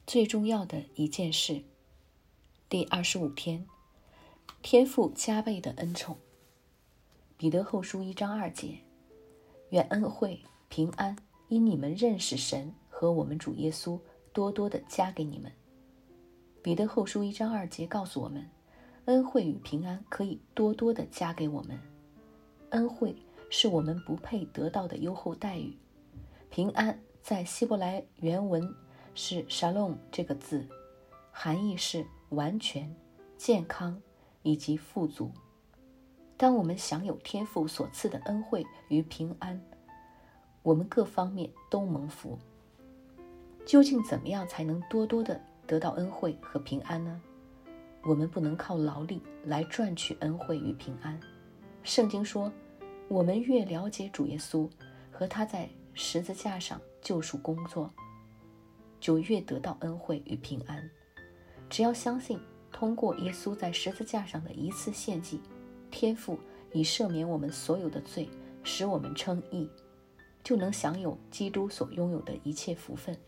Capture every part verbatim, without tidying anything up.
最重要的一件事。第二十五天，天父加倍的恩宠。彼得后书一章二节，愿恩惠平安因你们认识神和我们主耶稣多多的加给你们。彼得后书一章二节告诉我们，恩惠与平安可以多多的加给我们。恩惠是我们不配得到的优厚待遇，平安在希伯来原文是 shalom 这个字，含义是完全、健康以及富足。当我们享有天父所赐的恩惠与平安，我们各方面都蒙福。究竟怎么样才能多多的得到恩惠和平安呢？我们不能靠劳力来赚取恩惠与平安。圣经说，我们越了解主耶稣和他在十字架上救赎工作，就越得到恩惠与平安。只要相信通过耶稣在十字架上的一次献祭，天父已赦免我们所有的罪，使我们称义，就能享有基督所拥有的一切福分。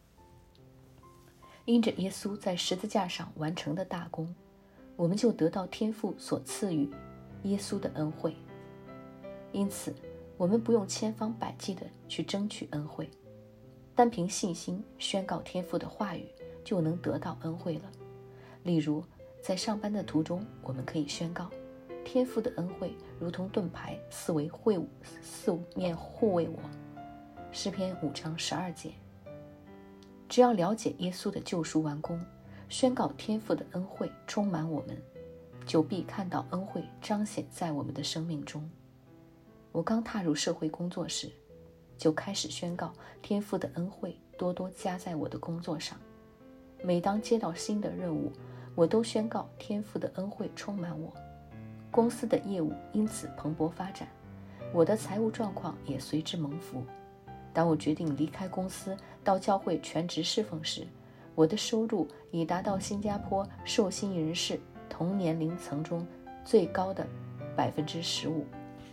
因着耶稣在十字架上完成的大功，我们就得到天父所赐予耶稣的恩惠。因此我们不用千方百计地去争取恩惠，单凭信心宣告天父的话语，就能得到恩惠了。例如在上班的途中，我们可以宣告天父的恩惠如同盾牌，四围会四面护卫我。诗篇五章十二节。只要了解耶稣的救赎完工，宣告天父的恩惠充满我们，就必看到恩惠彰显在我们的生命中。我刚踏入社会工作时，就开始宣告天父的恩惠多多加在我的工作上。每当接到新的任务，我都宣告天父的恩惠充满我。公司的业务因此蓬勃发展，我的财务状况也随之蒙福。当我决定离开公司到教会全职侍奉时，我的收入已达到新加坡受薪人士同年龄层中最高的 百分之十五。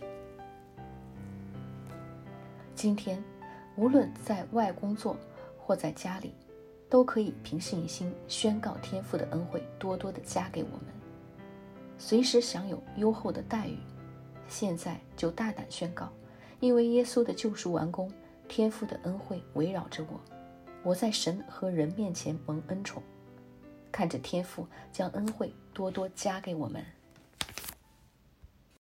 今天无论在外工作或在家里，都可以凭信心宣告天父的恩惠多多的加给我们，随时享有优厚的待遇。现在就大胆宣告，因为耶稣的救赎完工，天父的恩惠围绕着我，我在神和人面前蒙恩宠，看着天父将恩惠多多加给我们。